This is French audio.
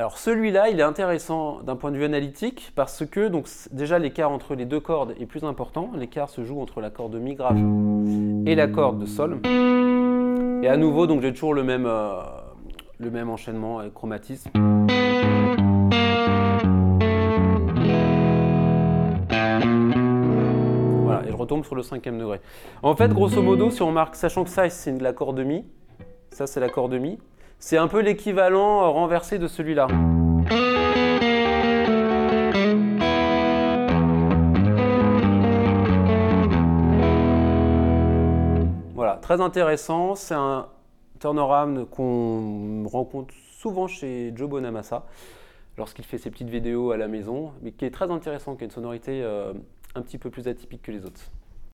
Alors celui-là, il est intéressant d'un point de vue analytique parce que donc, déjà l'écart entre les deux cordes est plus important. L'écart se joue entre la corde de mi grave et la corde de sol. Et à nouveau, donc j'ai toujours le même enchaînement avec chromatisme. Voilà, et je retombe sur le 5e degré. En fait, grosso modo, si on remarque, sachant que ça c'est la corde de mi, ça c'est la corde de mi, c'est un peu l'équivalent renversé de celui-là. Voilà, très intéressant, c'est un turnaround qu'on rencontre souvent chez Joe Bonamassa lorsqu'il fait ses petites vidéos à la maison, mais qui est très intéressant, qui a une sonorité un petit peu plus atypique que les autres.